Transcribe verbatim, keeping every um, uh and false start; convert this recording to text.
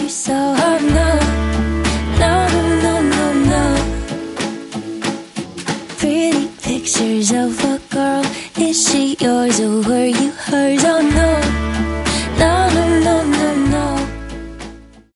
saw her. No, no, no, no, no. Pretty pictures of a girl. Is she yours or were you hers? Oh no.